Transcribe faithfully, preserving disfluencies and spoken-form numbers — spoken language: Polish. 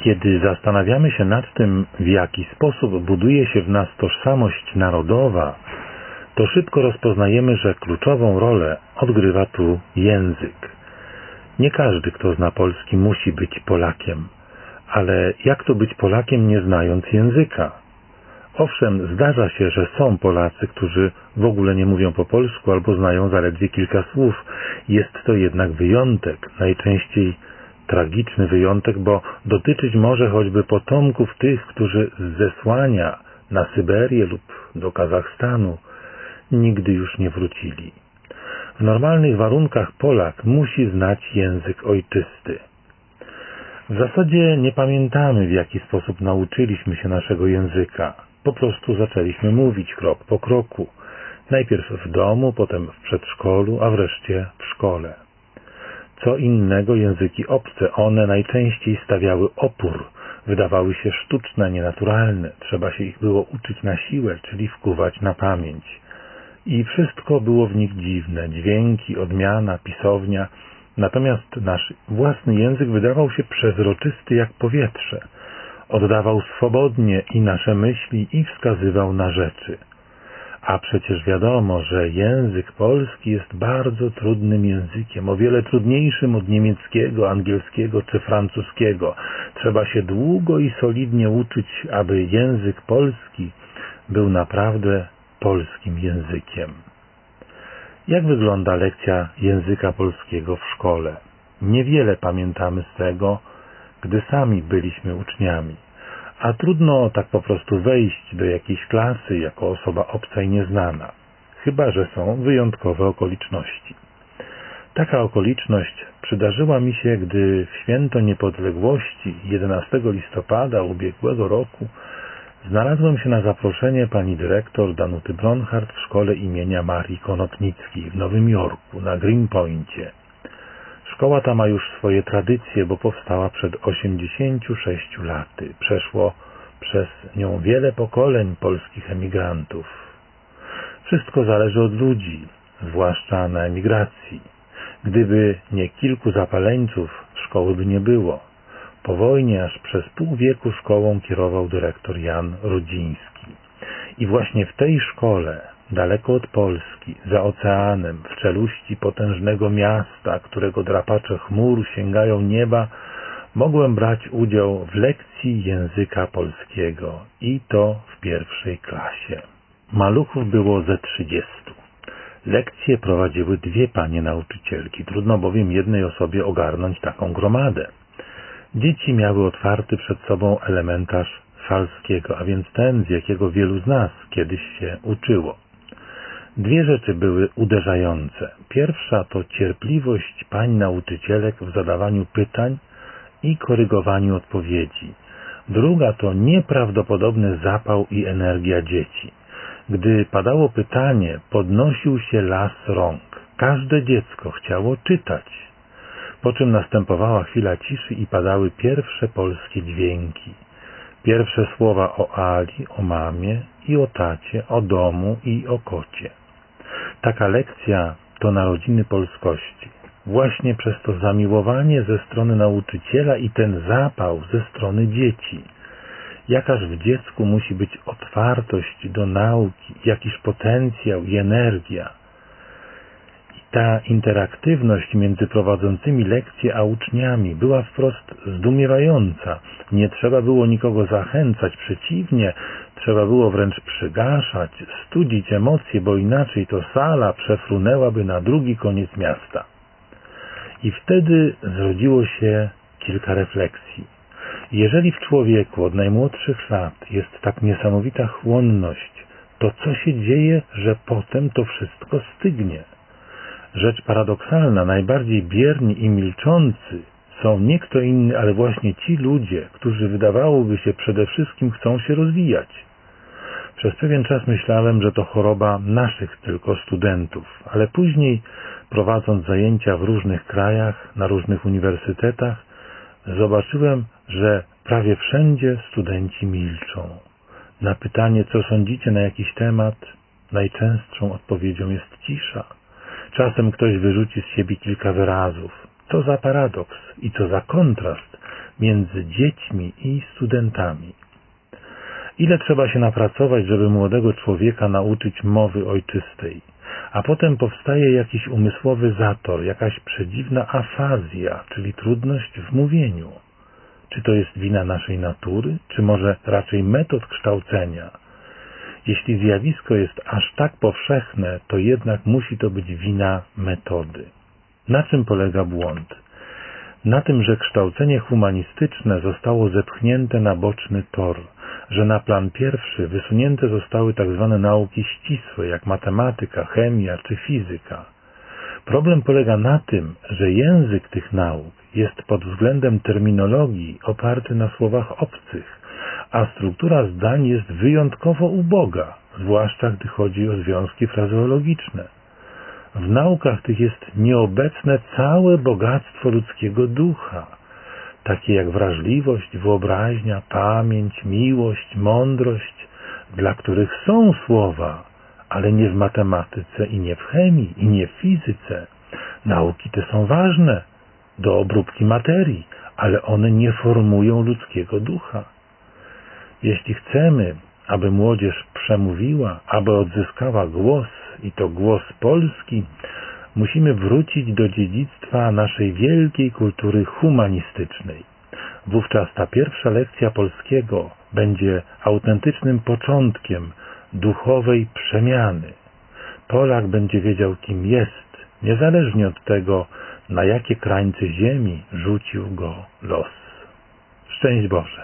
Kiedy zastanawiamy się nad tym, w jaki sposób buduje się w nas tożsamość narodowa, to szybko rozpoznajemy, że kluczową rolę odgrywa tu język. Nie każdy, kto zna polski, musi być Polakiem, ale jak to być Polakiem, nie znając języka? Owszem, zdarza się, że są Polacy, którzy w ogóle nie mówią po polsku albo znają zaledwie kilka słów. Jest to jednak wyjątek, najczęściej tragiczny wyjątek, bo dotyczyć może choćby potomków tych, którzy z zesłania na Syberię lub do Kazachstanu nigdy już nie wrócili. W normalnych warunkach Polak musi znać język ojczysty. W zasadzie nie pamiętamy, w jaki sposób nauczyliśmy się naszego języka. Po prostu zaczęliśmy mówić krok po kroku. Najpierw w domu, potem w przedszkolu, a wreszcie w szkole. Co innego języki obce, one najczęściej stawiały opór, wydawały się sztuczne, nienaturalne. Trzeba się ich było uczyć na siłę, czyli wkuwać na pamięć. I wszystko było w nich dziwne, dźwięki, odmiana, pisownia. Natomiast nasz własny język wydawał się przezroczysty jak powietrze. Oddawał swobodnie i nasze myśli i wskazywał na rzeczy. A przecież wiadomo, że język polski jest bardzo trudnym językiem, o wiele trudniejszym od niemieckiego, angielskiego czy francuskiego. Trzeba się długo i solidnie uczyć, aby język polski był naprawdę polskim językiem. Jak wygląda lekcja języka polskiego w szkole? Niewiele pamiętamy z tego, gdy sami byliśmy uczniami. A trudno tak po prostu wejść do jakiejś klasy jako osoba obca i nieznana, chyba że są wyjątkowe okoliczności. Taka okoliczność przydarzyła mi się, gdy w święto niepodległości jedenastego listopada ubiegłego roku znalazłem się na zaproszenie pani dyrektor Danuty Bronhardt w szkole imienia Marii Konopnickiej w Nowym Jorku na Greenpointie. Szkoła ta ma już swoje tradycje, bo powstała przed osiemdziesięciu sześciu laty. Przeszło przez nią wiele pokoleń polskich emigrantów. Wszystko zależy od ludzi, zwłaszcza na emigracji. Gdyby nie kilku zapaleńców, szkoły by nie było. Po wojnie aż przez pół wieku szkołą kierował dyrektor Jan Rudziński. I właśnie w tej szkole, daleko od Polski, za oceanem, w czeluści potężnego miasta, którego drapacze chmur sięgają nieba, mogłem brać udział w lekcji języka polskiego i to w pierwszej klasie. Maluchów było ze trzydziestu. Lekcje prowadziły dwie panie nauczycielki, trudno bowiem jednej osobie ogarnąć taką gromadę. Dzieci miały otwarty przed sobą elementarz Falskiego, a więc ten, z jakiego wielu z nas kiedyś się uczyło. Dwie rzeczy były uderzające. Pierwsza to cierpliwość pań nauczycielek w zadawaniu pytań i korygowaniu odpowiedzi. Druga to nieprawdopodobny zapał i energia dzieci. Gdy padało pytanie, podnosił się las rąk. Każde dziecko chciało czytać. Po czym następowała chwila ciszy i padały pierwsze polskie dźwięki. Pierwsze słowa o Ali, o mamie i o tacie, o domu i o kocie. Taka lekcja to narodziny polskości. Właśnie przez to zamiłowanie ze strony nauczyciela i ten zapał ze strony dzieci. Jakaż w dziecku musi być otwartość do nauki, jakiż potencjał i energia. I ta interaktywność między prowadzącymi lekcje a uczniami była wprost zdumiewająca. Nie trzeba było nikogo zachęcać, przeciwnie, trzeba było wręcz przygaszać, studzić emocje, bo inaczej to sala przefrunęłaby na drugi koniec miasta. I wtedy zrodziło się kilka refleksji. Jeżeli w człowieku od najmłodszych lat jest tak niesamowita chłonność, to co się dzieje, że potem to wszystko stygnie? Rzecz paradoksalna, najbardziej bierni i milczący są nie kto inny, ale właśnie ci ludzie, którzy wydawałoby się przede wszystkim chcą się rozwijać. Przez pewien czas myślałem, że to choroba naszych tylko studentów, ale później, prowadząc zajęcia w różnych krajach, na różnych uniwersytetach, zobaczyłem, że prawie wszędzie studenci milczą. Na pytanie, co sądzicie na jakiś temat, najczęstszą odpowiedzią jest cisza. Czasem ktoś wyrzuci z siebie kilka wyrazów. Co za paradoks i co za kontrast między dziećmi i studentami. Ile trzeba się napracować, żeby młodego człowieka nauczyć mowy ojczystej, a potem powstaje jakiś umysłowy zator, jakaś przedziwna afazja, czyli trudność w mówieniu. Czy to jest wina naszej natury, czy może raczej metod kształcenia? Jeśli zjawisko jest aż tak powszechne, to jednak musi to być wina metody. Na czym polega błąd? Na tym, że kształcenie humanistyczne zostało zepchnięte na boczny tor, że na plan pierwszy wysunięte zostały tzw. nauki ścisłe, jak matematyka, chemia czy fizyka. Problem polega na tym, że język tych nauk jest pod względem terminologii oparty na słowach obcych, a struktura zdań jest wyjątkowo uboga, zwłaszcza gdy chodzi o związki frazeologiczne. W naukach tych jest nieobecne całe bogactwo ludzkiego ducha, takie jak wrażliwość, wyobraźnia, pamięć, miłość, mądrość, dla których są słowa, ale nie w matematyce i nie w chemii i nie w fizyce. Nauki te są ważne do obróbki materii, ale one nie formują ludzkiego ducha. Jeśli chcemy, aby młodzież przemówiła, aby odzyskała głos, i to głos polski, musimy wrócić do dziedzictwa naszej wielkiej kultury humanistycznej. Wówczas ta pierwsza lekcja polskiego będzie autentycznym początkiem duchowej przemiany. Polak będzie wiedział, kim jest, niezależnie od tego, na jakie krańce ziemi rzucił go los. Szczęść Boże!